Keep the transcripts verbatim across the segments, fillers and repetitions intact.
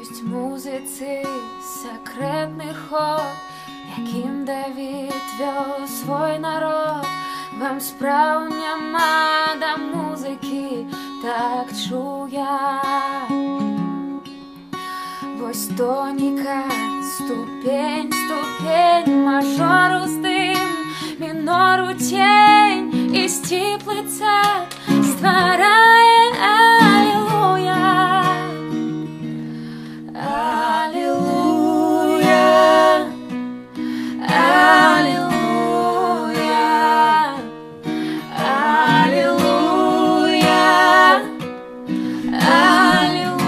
Пусть музиці секретний ход, яким Давід вел свой народ. Вам справ нема до музики, так чуя. Вось тоніка, ступень, ступень, мажору здим, мінору тень, і стіплиця створає алілуя. Алілуя, алілуя, алілуя, алілуя.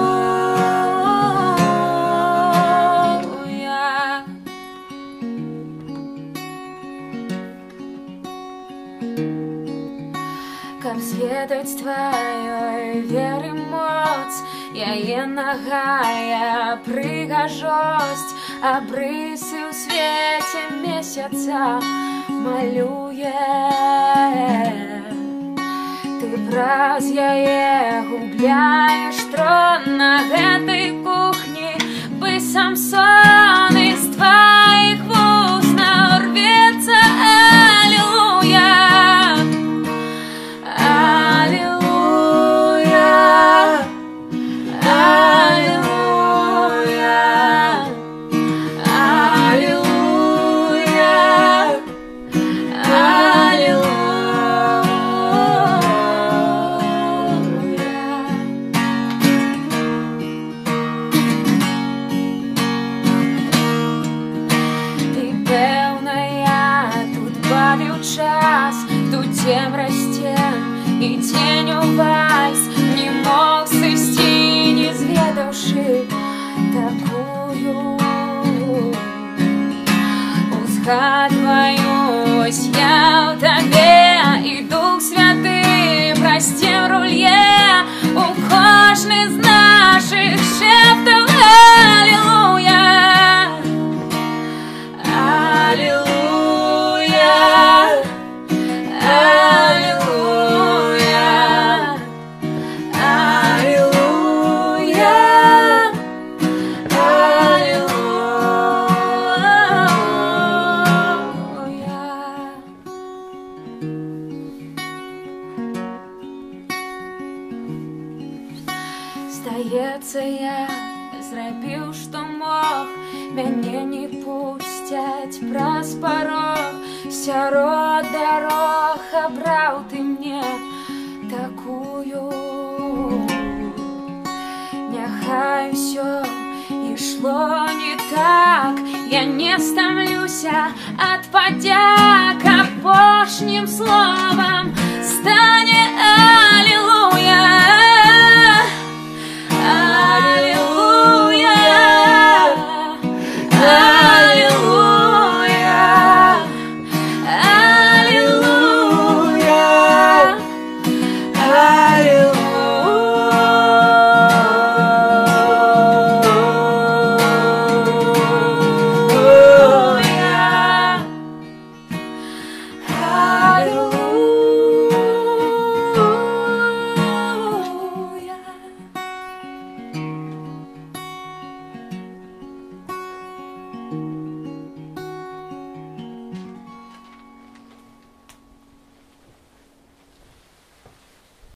Каб зведаць тваёй веры моц, яе нагая прыгажосць, абрысы ў свеце месяца малюе. Ты праз яе губляеш трон на гэтай кухні, быццам сон з тваіх вуснаў рвецца алілуя. Час, тут тем растем, и тенью вальс не мог сысти, не зведавши такую. Узгадваюсь я у тебе, и Дух Святый простем рулье у кожны з наших шептов алілуя. Алілуя. Здаецца, я зрабіў, што мог, мяне не пусцяць праз парог. Сярод дарог абраў ты мне такую. Няхай усё ішло не так, я не стамлюся ад падзяк апошнім словам.